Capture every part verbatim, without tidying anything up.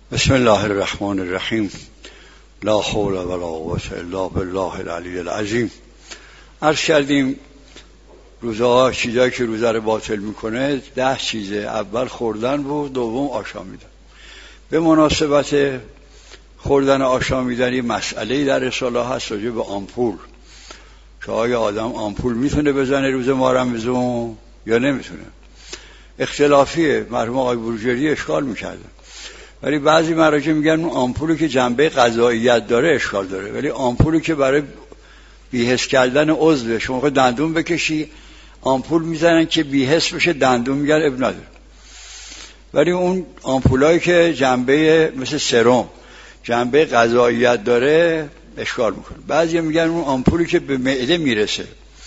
بسم الله الرحمن الرحیم. لا حول ولا قوة الا بالله العلی العظیم. عرض کردیم روزها چیزایی که روزه رو باطل میکنه ده چیزه. اول خوردن بود، دوم آشامیدن. به مناسبت خوردن آشامیدن مسئله در رساله هست راجع به آمپول، که آیا آدم آمپول میتونه بزنه روز ما رمضان یا نمیتونه. اختلافیه. مرحوم آقای بروجردی اشکال میکردن، ولی بعضی مراجع میگن اون آمپولی که جنبه غذاییت داره اشکال داره، ولی آمپولی که برای بی‌حس کردن عضو، شما خود دندون بکشی آمپول میزنن که بی‌حس بشه دندون، میگن اب نداره. ولی اون آمپولایی که جنبه مثل سرم جنبه غذاییت داره اشکال میکنه. بعضی میگن اون آمپولی که به معده میرسه.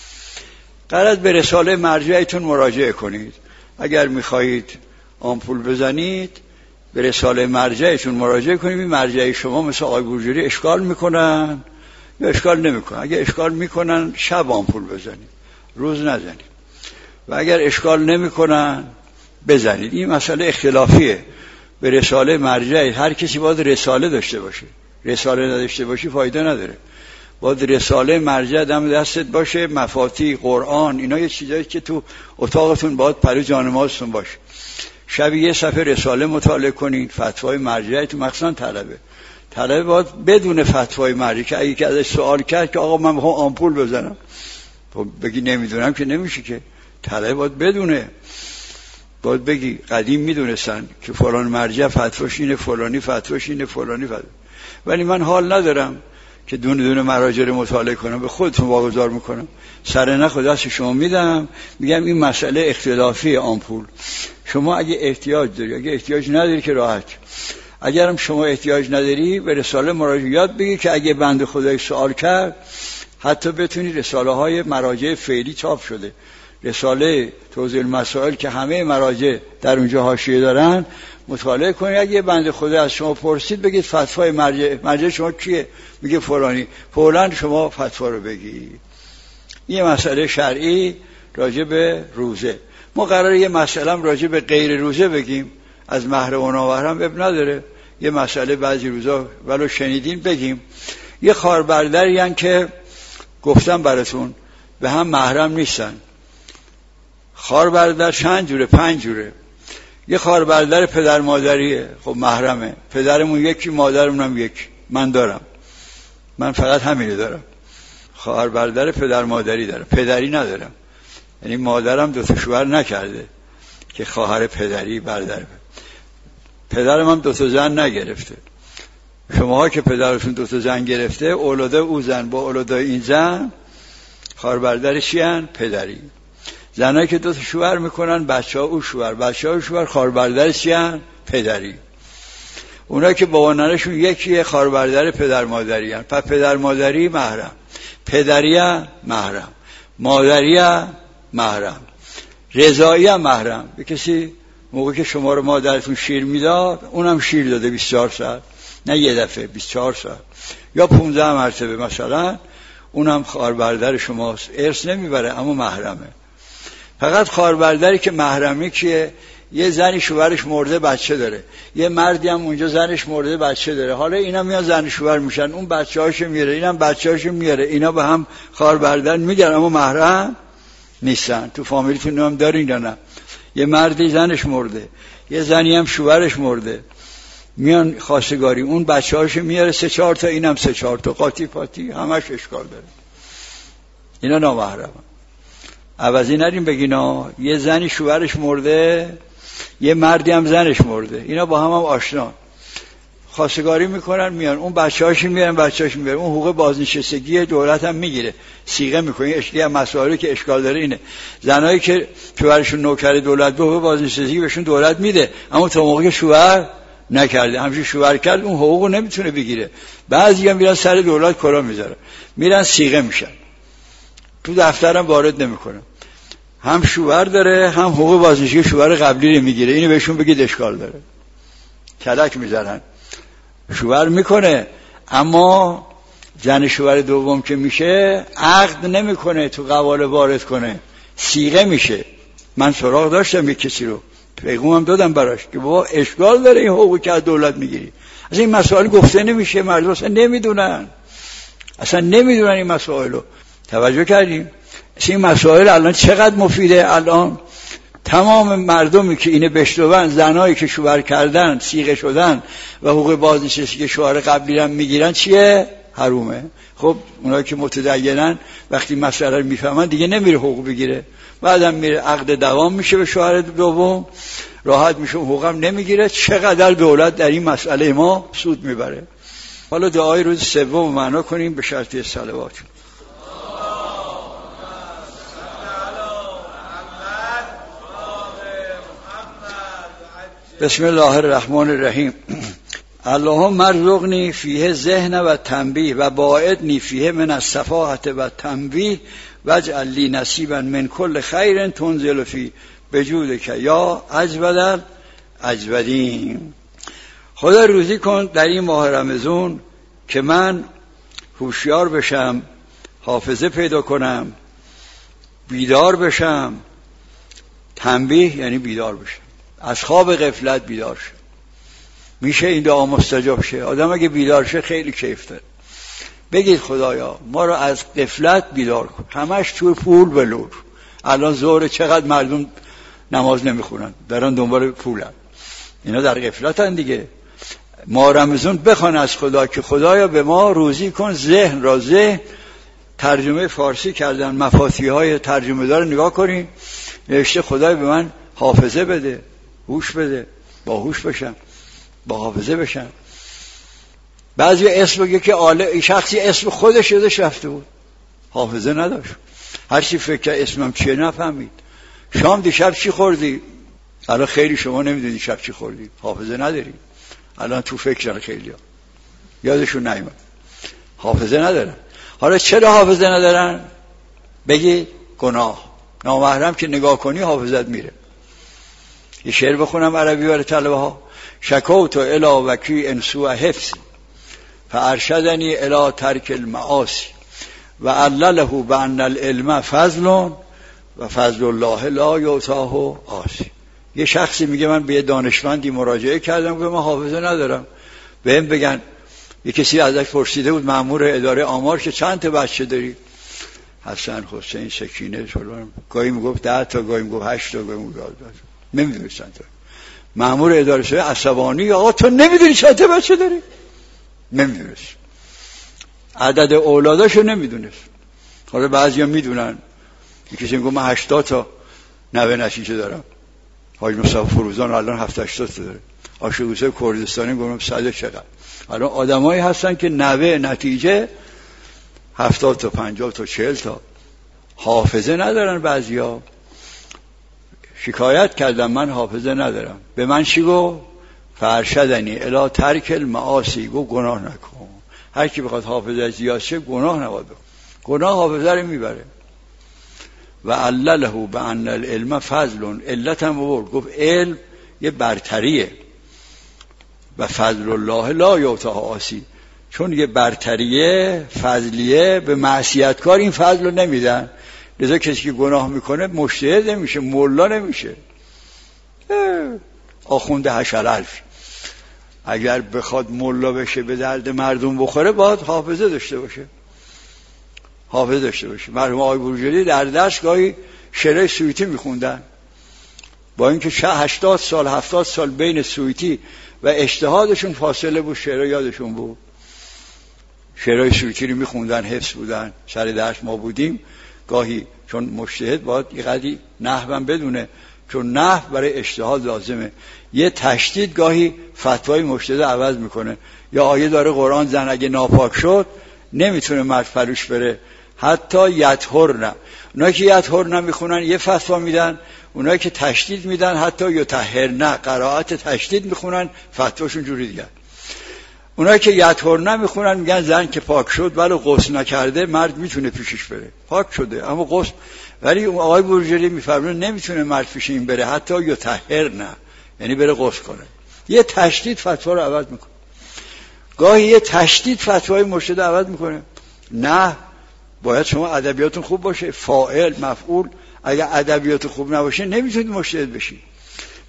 غرض به رساله مرجعتون مراجعه کنید. اگر میخواهید آمپول بزنید به رساله مرجعتون مراجعه کنید. این مرجع شما مثل آقای بروجردی اشکال میکنن یا اشکال نمیکنن. اگر اشکال میکنن شب آمپول بزنید، روز نزنید. و اگر اشکال نمیکنن بزنید. این مسئله اختلافیه. به رساله مرجع هر کسی باید رساله داشته باشه. رساله نداشته باشی فایده نداره. باید رساله مرجع دم دستت باشه. مفاتیح، قرآن، اینا یه چیزایی که تو اتاقتون باید پرو جانمازتون باشه. شب یه صفحه رساله مطالعه کنید. فتوای مرجع تو مخصوصا طلبه طلبه باید بدون فتوای مرجع، که اگه که ازش سوال کرد که آقا من میخوام آمپول بزنم، بگی نمیدونم که نمیشه که. طلبه باید بدونه. باید بگی قدیم میدونستن که فلان مرجع فتواش اینه، فلانی فتواش اینه، فلانی فتواش. ولی من حال ندارم که دونه دونه مراجع رو مطالعه کنم، به خودتون واگذار میکنم. سر نخ دست شما میدم، میگم این مسئله اختلافی آمپول. شما اگه احتیاج داری، اگه احتیاج نداری که راحت. اگرم شما احتیاج نداری به رساله مراجع یاد بگی که اگه بنده خدای سوال کرد حتی بتونی رساله های مراجع فعلی چاپ شده، رساله توضیح المسائل که همه مراجع در اونجا حاشیه دارن مطالعه کنید. اگه بنده خدا از شما پرسید بگید فتوای مرجع مرجع شما کیه؟ میگه فلانی. فوراً شما فتوا رو بگی. این مسئله شرعی راجع به روزه. ما قراره یه مسئله راجع به غیر روزه بگیم. از محرم و نامحرم اب نداره. یه مسئله بعضی روزا ولو شنیدین بگیم. یه خاربردری هن که گفتم براتون به هم محرم نیستن. خاربردر چند جوره؟ پنج جوره. یه خاربردر پدر مادریه، خب محرمه. پدرمون یکی، مادرمونم یکی. من دارم، من فقط همینو دارم. خواهربردر پدر مادری دارم، پدری ندارم. یعنی مادرم دو تا شوهر نکرده که خواهر پدری برادر. پدرم هم دو تا زن نگرفته. شماها که پدرتون دو تا زن گرفته، اولاده او زن با اولاده این زن خواهربردرش چیان؟ پدری. زنایی که دو تا شوهر میکنن بچه‌ها او شوهر، بچه‌ها او شوهر خواهربردرش چیان؟ پدری. اونایی که بابا ننه‌شون یکیه خواهربردر پدر مادری ان. پس پدر مادری محرم، پدری محرم، مادری محرم، رضایی محرم. به کسی موقعی که شما رو مادرتون شیر میداد اونم شیر داده بیست و چهار ساعت، نه یه دفعه، بیست و چهار ساعت یا پانزده مرتبه مثلا، اونم خواهربردر شماست. ارث نمیبره اما محرمه. فقط خواهربردری که محرمی کیه؟ یه زنی شوهرش مرده بچه داره، یه مردی هم اونجا زنش مرده بچه داره. حالا اینا میان زن شوهر میشن، اون بچه‌هاشو میاره، اینم بچه‌هاشو میاره، اینا به هم خواهربردر میگن اما محرم نیستن. تو فامیلتون هم دارین یا نه؟ یه مردی زنش مرده، یه زنی هم شوهرش مرده، میان خواستگاری، اون بچه‌هاشو میاره سه چهار تا، اینم سه چهار تا، قاطی پاتی همش اشکال داره. اینا نامحرمن. عوضی نریم بگینا یه زنی شوهرش مرده، یه مردی هم زنش مرده، اینا با هم هم آشنا، خواستگاری میکنن، میان اون بچه‌هاش میارن، بچه‌هاش میارن، اون حقوق بازنشستگی دولت هم میگیره، صیغه میکنه. اشکی هم مسائلی که اشکال داره اینه، زنایی که شوهرشون نوکر دولت به حقوق بازنشستگی بهشون دولت میده، اما تا موقعی که شوهر نکرده، همش شوهر کرد اون حقوقو نمیتونه بگیره. بعضیا میرن سر دولت کلا میذارن، میرن صیغه میشن، تو دفترم وارد نمیکنه. هم شوهر داره هم حقوق بازنشستگی شوهر قبلی رو میگیره. اینو بهشون بگید اشکال داره. کلک میزنن. شوهر میکنه اما زن شوهر دوم که میشه عقد نمیکنه تو قواله وارد کنه، صیغه میشه. من سراغ داشتم یک کسی رو پیغامم دادم براش که بابا اشکال داره این حقوقی که از دولت میگیری. از این مسائل گفته نمیشه، مردم اصلا نمیدونن، اصلا نمیدونن این مسائل رو. توجه کردیم؟ این مسائل الان چقدر مفیده. الان تمام مردمی که اینه بشنون، زنایی که شوهر کردن، صیغه شدن و حقوق بازنشستگی که شوهر قبلی هم میگیرن چیه؟ حرومه. خب اونایی که متدینن وقتی مسئله رو میفهمن دیگه نمیره حقوق بگیره، بعدم میره عقد دوام میشه به شوهر دوم، راحت میشه، حقوقم نمیگیره. چقدر دولت در این مسئله ما سود میبره. حالا دعای روز سوم معنا کنیم به شرط صلوات. بسم الله الرحمن الرحیم. اللهم ارزقنی فیه ذهن و تنبیه و باعدنی فیه من السفاهة و تنبیه واجعل لی نصیبا من کل خیر تنزل فی بجودک یا اجود الاجودین. خدا روزی کن در این ماه رمضان که من هوشیار بشم، حافظه پیدا کنم، بیدار بشم. تنبیه یعنی بیدار بشم، از خواب غفلت بیدار شم. میشه این دعا مستجاب شه. آدم اگه بیدار شه خیلی کیف داره. بگید خدایا ما رو از غفلت بیدار کن. همش توی پول بلور. الان ظهر چقدر مردم نماز نمیخونن، دارن دنبال پولن. اینا در غفلتن دیگه. ما رمضان بخوان از خدا که خدایا به ما روزی کن ذهن را. ذهن ترجمه فارسی کردن، مفاتیح های ترجمه دار نگاه کنین، نوشته خدای به من حافظه بده، هوش بده، با هوش بشم، با حافظه بشم. بعضی اسم بگه که آله شخصی اسم خودش یادش رفته بود، حافظه نداشت، هر چی فکر اسمم چیه نفهمید. شام دیشب چی خوردی؟ الان خیلی شما نمیدونید شب چی خوردی، حافظه نداری. الان تو فکرن خیلی ها. یادشون نیامد، حافظه ندارن. حالا چرا حافظه ندارن؟ بگی گناه. نامحرم که نگاه کنی حافظت میره. یه شعر بخونم عربی برای طلبه ها. شکوت الی وکی انسو حفظ فارشدنی الی ترک المعاصی و علله بان العلم فضل و فضل الله لا یعطاه عاصی. یه شخصی میگه من به یه دانشمندی مراجعه کردم که من حافظه ندارم. بهم بگن، یه کسی ازش پرسیده بود مأمور اداره آمار که چند تا بچه داری؟ حسن، حسین، سکینه، فلان. گاهی میگفت ده تا، گاهی میگفت هشت تا، گاهی میگفت نمیدونی چند تا. مأمور اداره شده عصبانی، آقا تو نمیدونی چند تا بچه داری؟ نمیدونست. عدد اولاداشو نمیدونست. حالا بعضیا میدونن. یکی کسی میگه من هشتاد تا نوه نتیجه دارم. حاج مصطفی فروزان الان هفتاد هشتاد تا داره. آشوقوسه کردستانی گفتم صد چقدر. الان آدمایی هستن که نوه نتیجه هفتاد تا، پنجاه تا، چهل تا. حافظه ندارن. بعضیا شکایت کردم من حافظه ندارم. به من چی گفت؟ فرشدنی الی ترک المعاصی. گفت گناه نکن. هر کی بخواد حافظه زیاد شه گناه نباید بکنه. گناه حافظه رو میبره. و علله بان العلم فضل. علت هم بود، گفت علم یه برتریه و فضل الله لا یعطاه عاصی. چون یه برتریه، فضلیه، به معصیتکار این فضل رو نمیدن. لذا کسی که گناه میکنه مجتهد نمیشه، مولا نمیشه. آخونده هشل الف اگر بخواد مولا بشه به درد مردم بخوره باید حافظه داشته باشه. حافظه داشته باشه. مرحوم آقای بروجردی در درس گاهی شعر سویتی میخوندن، با اینکه هشتاد سال هفتاد سال بین سویتی و اجتهادشون فاصله بود، شعر یادشون بود. شعرهای سویتی رو میخوندن، حفظ بودن. سر درس ما بودیم، گاهی چون مجتهد باید یه قدری نحوم بدونه، چون نحو برای اجتهاد لازمه. یه تشدید گاهی فتوای مجتهد عوض میکنه. یا آیه داره قرآن زن اگه ناپاک شد نمیتونه مرد فروش بره حتی یطهرن. اونایی که یطهرن میخونن یه فتوا میدن، اونایی که تشدید میدن حتی یطهرن، قرائت تشدید میخونن، فتواشون جوری دیگه. اونایی که یطهرن میخونن میگن زن که پاک شد ولی غسل نکرده مرد میتونه پیشش بره. پاک شده اما غسل، ولی آقای بروجردی میفرمونه نمیتونه مرد پیش این بره حتی یطهرن، یعنی بره غسل کنه. یه تشدید فتوا رو عوض میکنه. گاهی یه تشدید فتوای مرشد عوض میکنه. نه، باید شما ادبیاتون خوب باشه. فاعل، مفعول. اگر ادبیات خوب نباشه نمیتونید مرشد بشید.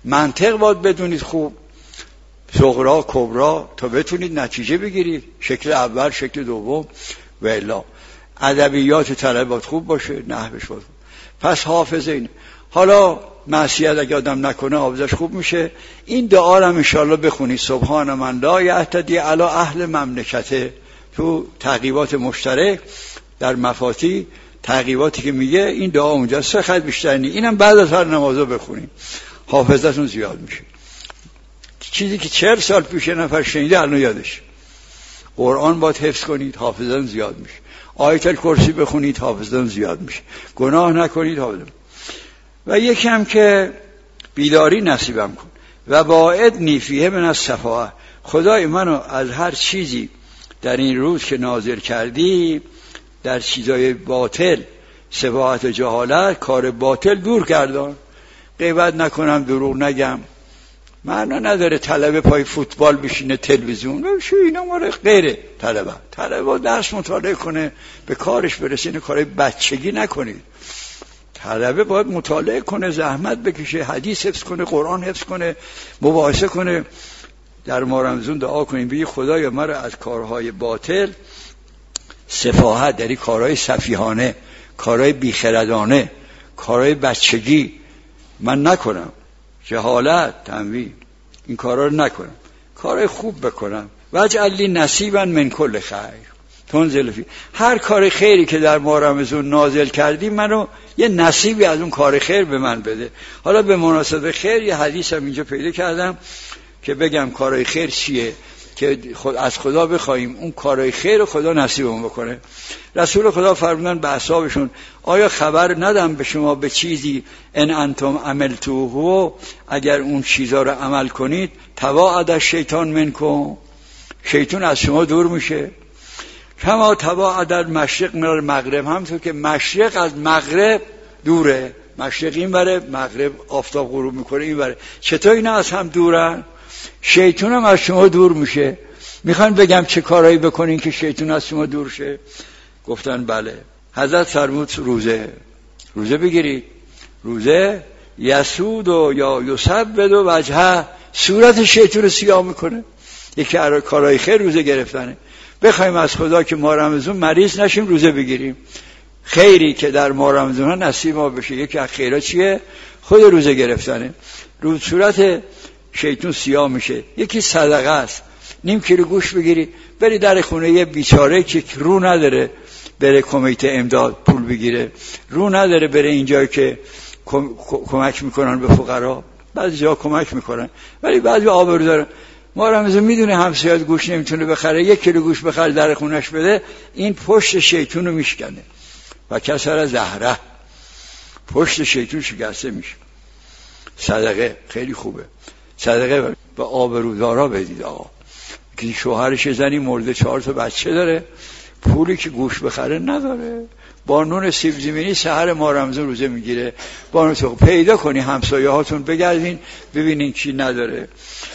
منطق باید بدونید خوب، صغرا کبرا، تا بتونید نتیجه بگیرید، شکل اول شکل دوم و الا. ادبیات طلب باید خوب باشه، نحوش باید خوب. پس حافظه اینه. حالا معصیت اگه آدم نکنه حافظش خوب میشه. این دعا رو هم انشاءالله بخونید، سبحان من لا یهتدی علی اهل مملکته، تو تعقیبات مشترک در مفاتی تعقیباتی که میگه این دعا اونجا سه خط بیشتر نی. اینم بعد از هر نمازا بخونید، حافظتون زیاد میشه. چیزی که چهل سال پیش نفر شنیده الان یادش. قرآن باید حفظ کنید، حافظتون زیاد میشه. آیت الکرسی بخونید، حافظتون زیاد میشه. گناه نکنید، حافظتون. و یکی هم که بیداری نصیبم کن و باعد نیفیه من از صفاء. خدای منو از هر چیزی در این روز که نازل کردی، در چیزای باطل، سفاهت و جهالت، کار باطل دور کردن. غیبت نکنم، دروغ نگم. معنا نداره طلبه پای فوتبال بشینه، تلویزیون بشه، اینا مال غیره. طلبه طلبه درس مطالعه کنه، به کارش برسه. این کارای بچگی نکنید. طلبه باید مطالعه کنه، زحمت بکشه، حدیث حفظ کنه، قرآن حفظ کنه، مباحثه کنه. در ماه رمضان دعا کنیم بگی خدایا مرا از کارهای باطل، سفاهت، در این کارهای سفیهانه، کارهای بیخردانه، کارهای بچگی من نکنم، جهالت، تنویع، این کارها رو نکنم، کارهای خوب بکنم. واجعل لی نصیبا من کل خیر تنزل فی. هر کار خیری که در ماه رمضان نازل کردی منو یه نصیبی از اون کار خیر به من بده. حالا به مناسبت خیر یه حدیث هم اینجا پیدا کردم که بگم کارهای خیر چیه که خود از خدا بخوایم اون کارهای خیر رو خدا نصیبمون بکنه. رسول خدا فرمودن به اصحابشون آیا خبر ندم به شما به چیزی ان انتم عملتوه، اگر اون چیزا رو عمل کنید تباعد الشیطان منکم، شیطان از شما دور میشه. کما تباعد المشرق من المغرب، همونطور که مشرق از مغرب دوره، مشرق این بره، مغرب آفتاب غروب میکنه این بره. چطور اینا از هم دورن؟ شیطان هم از شما دور میشه. میخوان بگم چه کارهایی بکنین که شیطان از شما دور شه؟ گفتن بله. حضرت فرمود روزه روزه بگیرید. روزه یسود و یا یسبد و وجهه، صورت شیطان رو سیاه میکنه. یکی از کارهای خیر روزه گرفتنه. بخوایم از خدا که ماه رمضان مریض نشیم روزه بگیریم. خیری که در ماه رمضان نصیب ما بشه، یکی از خیرها چیه؟ خود روزه گرفتنه. روز صورت شیطان سیاه میشه. یکی صدقه است. نیم کیلو گوشت بگیری بری در خونه یه بیچاره که رو نداره بره کمیته امداد پول بگیره، رو نداره بره اینجایی که کمک میکنن به فقرا. بعضی جا کمک میکنن ولی بعضی آبرو دارن. ما رمضان میدونه همسایه‌ات گوشت نمیتونه بخره، یک کیلو گوشت بخره در خونش بده، این پشت شیطان رو میشکنه و کسر زهره، پشت شیطان شکسته میشه. صدقه خیلی خوبه. صدقه به آبرودارا بدید. آقا که شوهرش زنی مرده، چهار تا بچه داره، پولی که گوش بخره نداره، با نون سیب زمینی سحر ماه رمضان روزه میگیره. با نون تو پیدا کنی همسایه هاتون بگردین ببینین کی نداره.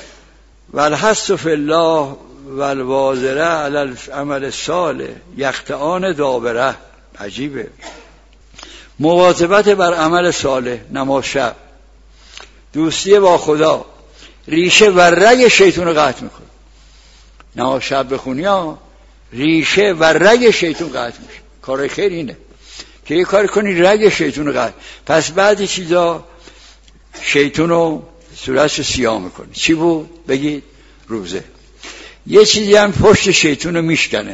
والحث فی الله والواذره علی العمل الصالح یخطئان دابره. عجیبه. مواظبت بر عمل صالح، نماز شب، دوستی با خدا، ریشه و رگ شیطان رو قطع میکنه. نماز شب بخونی ها، ریشه و رگ شیطان قطع میشه. کار خیر اینه که یه کار کنی رگ شیطان رو قطع. پس بعضی چیزا شیطان رو صورتش سیاه میکنه. چی بود؟ بگید روزه. یه چیزی هم پشت شیطان رو میشکنه،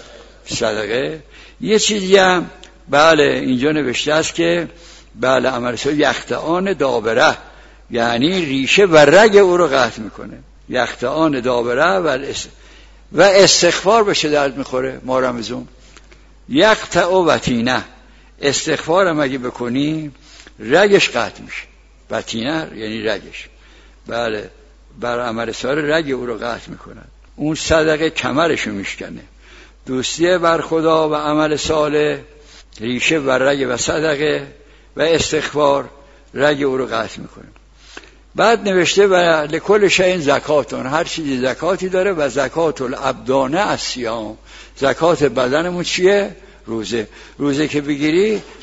صدقه. یه چیزی هم بله اینجا نوشته است که بله عمل صالح یخطئان دابره، یعنی ریشه و رگ او رو قطع میکنه. یخطئان دابره و و استغفار بشه درد میخوره. ما رمضان یقطع وتینه، استغفار هم اگه بکنی رگش قطع میشه. وتینه یعنی رگش. بله بر عمل صالح رگ او رو قطع میکنن. اون صدقه کمرشو میشکنه. دوستی بر خدا و عمل صالح ریشه و رگ و صدقه و استغفار رگ او رو قطع میکنه. بعد نوشته و لکل شیء زکاتون، هر چیزی زکاتی داره و زکات الابدانه الصیام، زکات بدنمون چیه؟ روزه. روزه که بگیری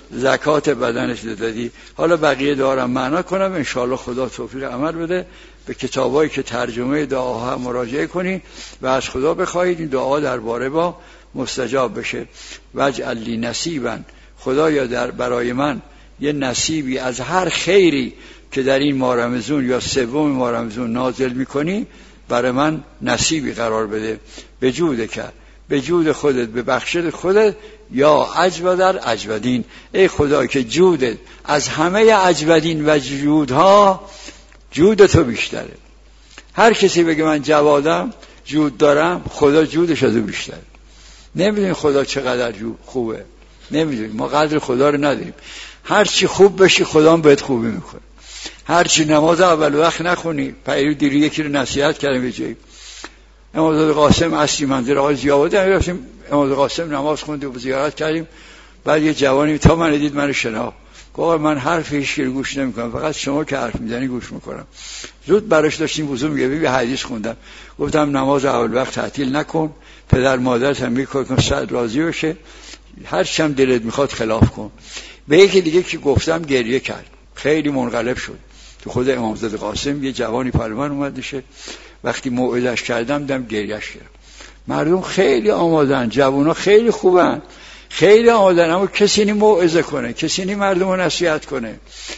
زکات بدنش دادی. حالا بقیه دارم معنا کنم، انشاءالله خدا توفیق عمل بده. به کتابایی که ترجمه دعاها مراجعه کنی و از خدا بخواهید این دعا درباره با مستجاب بشه. واجعل لی نصیبا، خدایا در برای من یه نصیبی از هر خیری که در این ماه رمضان یا سوم ماه رمضان نازل میکنی برای من نصیبی قرار بده. به جود کرد، به جود خودت، به بخشش خودت، یا اجودر اجودین، ای خدا که جودت از همه اجودین و جودها جود تو بیشتره. هر کسی بگه من جوادم، جود دارم، خدا جودش از او بیشتره. نمیدونی خدا چقدر جود خوبه، نمیدونی، ما قدر خدا رو نداریم. هر چی خوب بشی خدا هم بهت خوبی میکنه. هر چی نماز اول وقت نخونی، پیرو دیری یکی رو نصیحت کردم یه جایی، امام قاسم اصلی منظر آقای ضیاءالدین رفتیم، امام قاسم نماز خوندیم و زیارت کردیم. بعد یه جوانی تا من دید منو شناخت، گفت من حرف هیچ رو گوش نمیکنم، فقط شما که حرف میزنی گوش میکنم. زود براش داشتیم وضو میگه، یه حدیث خوندم، گفتم نماز اول وقت تعطیل نکن، پدر مادرت هم میگه صد راضی بشه، هر چم دلت میخواد خلاف کن. به یکی دیگه که گفتم گریه کرد، خیلی منقلب شد. تو خود امامزاده قاسم یه جوانی پلوان اومد نشه، وقتی موعظش کردم دم گریهش کردم. مردم خیلی آمادن، جوونا خیلی خوبن، خیلی آمادن، اما کسی نی موعظه کنه، کسی نی مردم رو نصیحت کنه.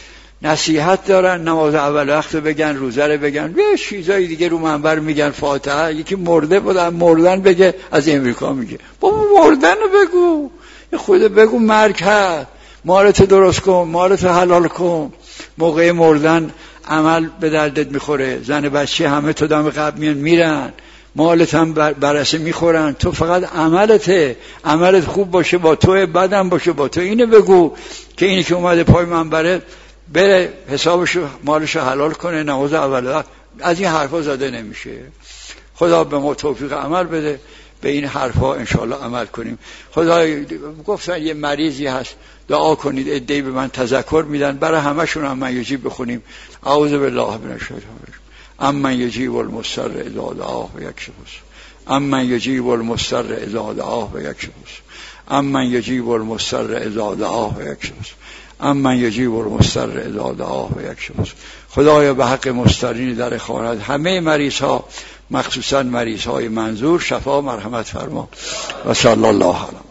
نصیحت دارن، نماز اول وقت بگن، روزه رو بگن، یه چیزای دیگه رو منبر میگن، فاتحه. یکی مرده بودن، مردن بگه، از امریکا میگه بابا مردن رو بگو، یه خود بگو مرگ هست، مالت درست کن، مالت حلال کن. موقع مردن عمل به دردت میخوره، زن بچه همه تو دم قبر میان میرن، مالت هم برسه میخورن، تو فقط عملته، عملت خوب باشه با تو، بدم باشه با تو. اینه بگو که اینی که اومده پای منبره بره حسابشو مالشو حلال کنه، نماز اول. از این حرفا زده نمیشه. خدا به ما توفیق عمل بده، به این حرفا انشاءالله عمل کنیم. خدا گفتن یه مریضی هست دعا کنید، عده‌ای به من تذکر میدن، برای همشون هم من یجیب بخونیم. اعوذ بالله من الشیطان الرجیم. امن یجیب المضطر اذا دعاه و یکشف السوء، امن یجیب المضطر اذا دعاه و یکشف السوء، امن یجیب المضطر اذا دعاه و یکشف السوء، امن یجیب المضطر اذا دعاه و یکشف السوء. خدایا به حق مضطرین در خانت، همه مریض ها، مخصوصا مریض های منظور، شفا مرحمت فرما. و صلی الله علیه